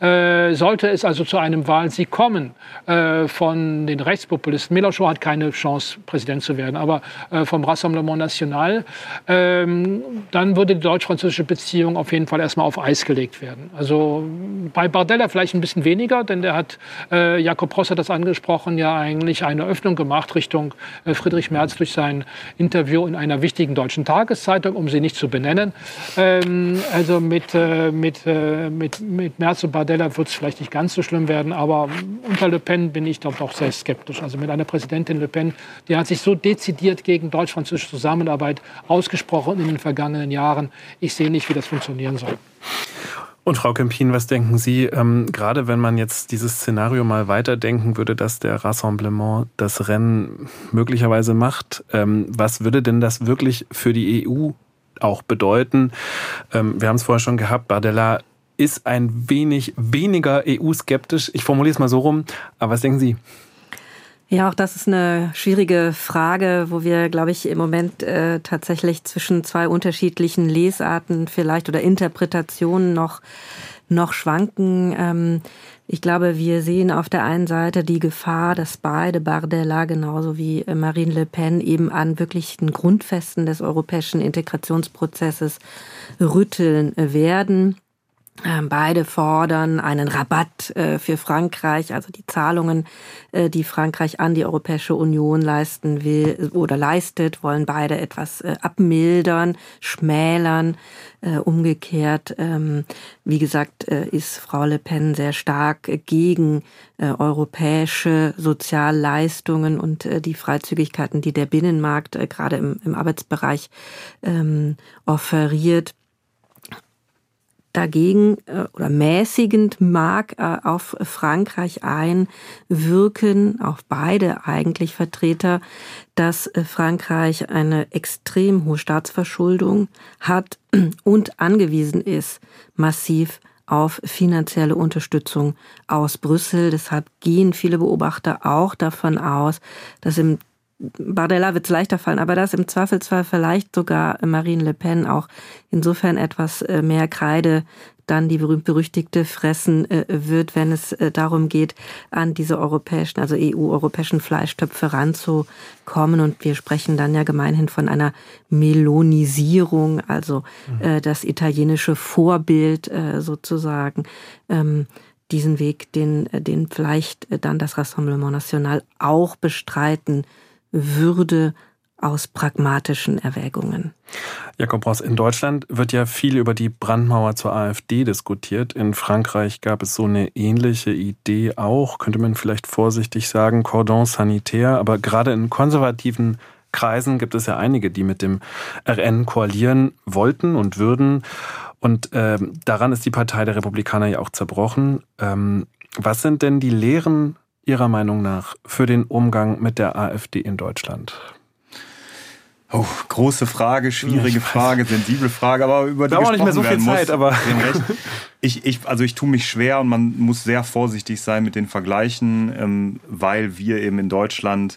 Sollte es also zu einem Wahlsieg kommen von den Rechtspopulisten, Mélenchon hat keine Chance, Präsident zu werden, aber vom Rassemblement National, ähm, dann würde die deutsch-französische Beziehung auf jeden Fall erstmal auf Eis gelegt werden. Also bei Bardella vielleicht ein bisschen weniger, denn der hat, äh, Jakob Pross hat das angesprochen, ja eigentlich eine Öffnung gemacht Richtung äh, Friedrich Merz durch sein Interview in einer wichtigen deutschen Tageszeitung, um sie nicht zu benennen. Ähm, also mit, äh, mit, äh, mit, mit Merz und Bardella wird es vielleicht nicht ganz so schlimm werden, aber unter Le Pen bin ich doch, doch sehr skeptisch. Also mit einer Präsidentin Le Pen, die hat sich so dezidiert gegen deutsch-französische Zusammenarbeit ausgesprochen in den vergangenen Jahren. Ich sehe nicht, wie das funktionieren soll. Und Frau Kempin, was denken Sie, ähm, gerade wenn man jetzt dieses Szenario mal weiterdenken würde, dass der Rassemblement das Rennen möglicherweise macht, ähm, was würde denn das wirklich für die E U auch bedeuten? Ähm, wir haben es vorher schon gehabt, Bardella ist ein wenig weniger E U-skeptisch. Ich formuliere es mal so rum, aber was denken Sie? Ja, auch das ist eine schwierige Frage, wo wir, glaube ich, im Moment äh, tatsächlich zwischen zwei unterschiedlichen Lesarten vielleicht oder Interpretationen noch noch schwanken. Ähm, ich glaube, wir sehen auf der einen Seite die Gefahr, dass beide, Bardella genauso wie Marine Le Pen, eben an wirklichen Grundfesten des europäischen Integrationsprozesses rütteln werden. Beide fordern einen Rabatt für Frankreich, also die Zahlungen, die Frankreich an die Europäische Union leisten will oder leistet, wollen beide etwas abmildern, schmälern. Umgekehrt, wie gesagt, ist Frau Le Pen sehr stark gegen europäische Sozialleistungen und die Freizügigkeiten, die der Binnenmarkt gerade im, im Arbeitsbereich offeriert. Dagegen oder mäßigend mag auf Frankreich einwirken, auf beide eigentlich Vertreter, dass Frankreich eine extrem hohe Staatsverschuldung hat und angewiesen ist massiv auf finanzielle Unterstützung aus Brüssel. Deshalb gehen viele Beobachter auch davon aus, dass im Bardella wird es leichter fallen, aber dass im Zweifelsfall vielleicht sogar Marine Le Pen auch insofern etwas mehr Kreide dann die berühmt-berüchtigte fressen wird, wenn es darum geht, an diese europäischen, also E U-europäischen Fleischtöpfe ranzukommen. Und wir sprechen dann ja gemeinhin von einer Melonisierung, also mhm. das italienische Vorbild sozusagen. Diesen Weg, den, den vielleicht dann das Rassemblement National auch bestreiten würde aus pragmatischen Erwägungen. Jakob Ross, in Deutschland wird ja viel über die Brandmauer zur AfD diskutiert. In Frankreich gab es so eine ähnliche Idee auch, könnte man vielleicht vorsichtig sagen, Cordon sanitaire. Aber gerade in konservativen Kreisen gibt es ja einige, die mit dem R N koalieren wollten und würden. Und äh, daran ist die Partei der Republikaner ja auch zerbrochen. Ähm, was sind denn die Lehren Ihrer Meinung nach für den Umgang mit der AfD in Deutschland? Oh, große Frage, schwierige Frage, sensible Frage, aber über die da auch nicht mehr so viel Zeit, muss, aber ich, ich, also ich tue mich schwer und man muss sehr vorsichtig sein mit den Vergleichen, ähm, weil wir eben in Deutschland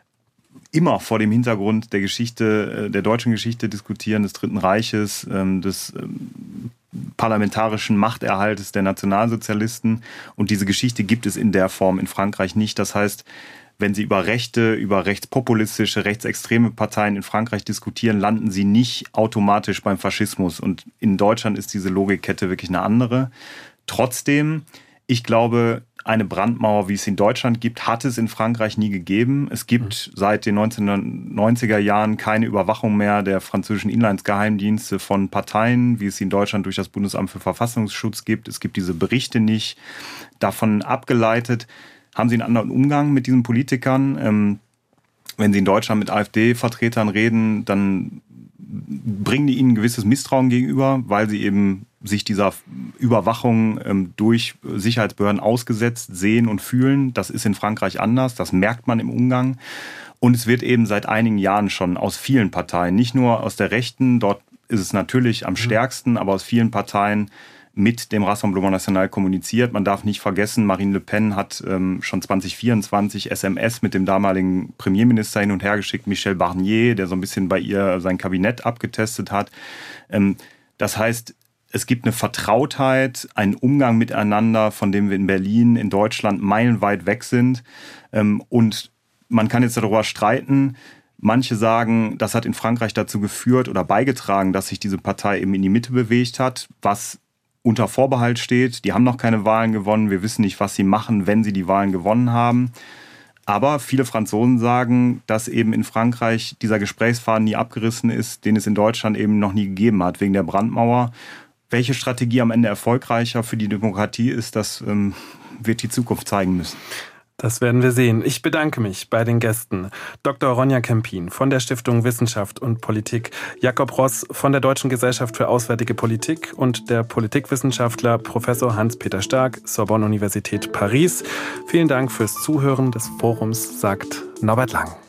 immer vor dem Hintergrund der Geschichte, der deutschen Geschichte diskutieren, des Dritten Reiches, ähm, des ähm, parlamentarischen Machterhaltes der Nationalsozialisten. Und diese Geschichte gibt es in der Form in Frankreich nicht. Das heißt, wenn Sie über rechte, über rechtspopulistische, rechtsextreme Parteien in Frankreich diskutieren, landen Sie nicht automatisch beim Faschismus. Und in Deutschland ist diese Logikkette wirklich eine andere. Trotzdem, ich glaube, eine Brandmauer, wie es in Deutschland gibt, hat es in Frankreich nie gegeben. Es gibt seit den neunzehnhundertneunziger Jahren keine Überwachung mehr der französischen Inlandsgeheimdienste von Parteien, wie es sie in Deutschland durch das Bundesamt für Verfassungsschutz gibt. Es gibt diese Berichte nicht. Davon abgeleitet haben sie einen anderen Umgang mit diesen Politikern. Wenn sie in Deutschland mit AfD-Vertretern reden, dann bringen die ihnen ein gewisses Misstrauen gegenüber, weil sie eben sich dieser Überwachung ähm, durch Sicherheitsbehörden ausgesetzt sehen und fühlen. Das ist in Frankreich anders, das merkt man im Umgang. Und es wird eben seit einigen Jahren schon aus vielen Parteien, nicht nur aus der Rechten, dort ist es natürlich am stärksten, aber aus vielen Parteien mit dem Rassemblement National kommuniziert. Man darf nicht vergessen, Marine Le Pen hat ähm, schon zwanzig vierundzwanzig S M S mit dem damaligen Premierminister hin und her geschickt, Michel Barnier, der so ein bisschen bei ihr sein Kabinett abgetestet hat. Ähm, das heißt, es gibt eine Vertrautheit, einen Umgang miteinander, von dem wir in Berlin, in Deutschland meilenweit weg sind. Ähm, und man kann jetzt darüber streiten. Manche sagen, das hat in Frankreich dazu geführt oder beigetragen, dass sich diese Partei eben in die Mitte bewegt hat, was unter Vorbehalt steht. Die haben noch keine Wahlen gewonnen. Wir wissen nicht, was sie machen, wenn sie die Wahlen gewonnen haben. Aber viele Franzosen sagen, dass eben in Frankreich dieser Gesprächsfaden nie abgerissen ist, den es in Deutschland eben noch nie gegeben hat, wegen der Brandmauer. Welche Strategie am Ende erfolgreicher für die Demokratie ist, das ähm, wird die Zukunft zeigen müssen. Das werden wir sehen. Ich bedanke mich bei den Gästen. Doktor Ronja Kempin von der Stiftung Wissenschaft und Politik, Jakob Ross von der Deutschen Gesellschaft für Auswärtige Politik und der Politikwissenschaftler Professor Hans-Peter Stark, Sorbonne Universität Paris. Vielen Dank fürs Zuhören des Forums, sagt Norbert Lang.